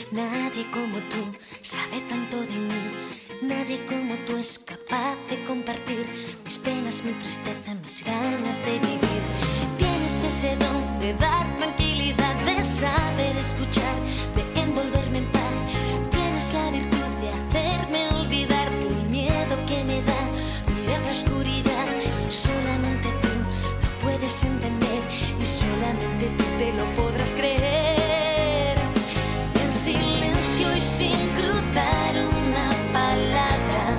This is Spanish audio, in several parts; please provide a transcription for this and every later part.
Nadie como tú sabe tanto de mí. Nadie como tú es capaz de compartir mis penas, mi tristeza, mis ganas de vivir. Tienes ese don de dar tranquilidad, de saber escuchar, de envolverme en paz. Tienes la virtud de hacerme olvidar el miedo que me da mirar la oscuridad. Solamente tú lo puedes entender y solamente tú te lo podrás creer. En silencio y sin cruzar una palabra,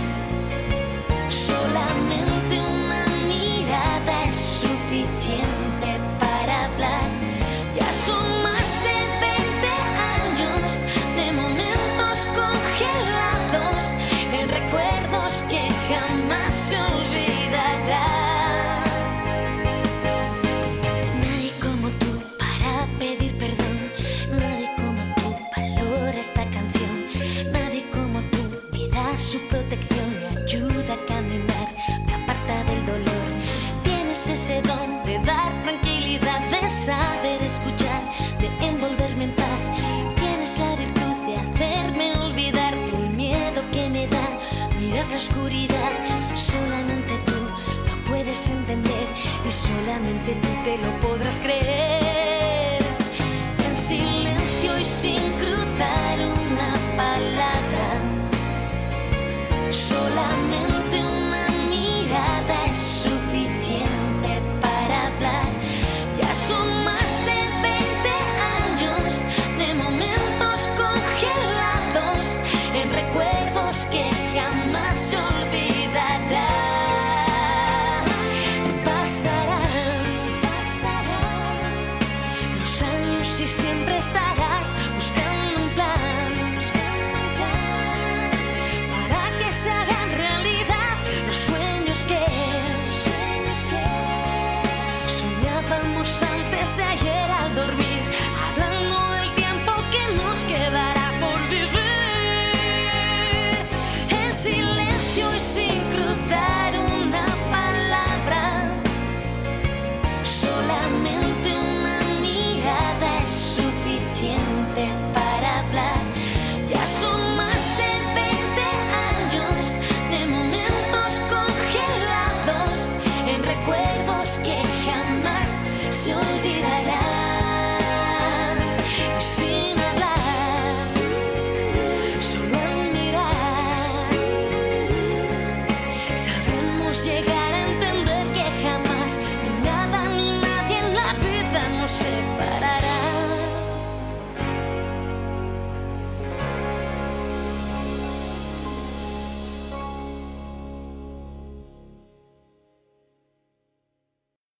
solamente una mirada es suficiente para hablar. Ya son más de 20 años de momentos congelados en recuerdos que jamás se olvidarán. Nadie como tú para pedir perdón, nadie como tú valora esta canción, nadie como tú me da su protección, me ayuda a caminar, me aparta del dolor. Tienes ese don de dar tranquilidad, de saber escuchar, de envolverme en paz. Tienes la virtud de hacerme olvidar el miedo que me da mirar la oscuridad. Solamente tú lo puedes entender y solamente tú te lo podrás creer.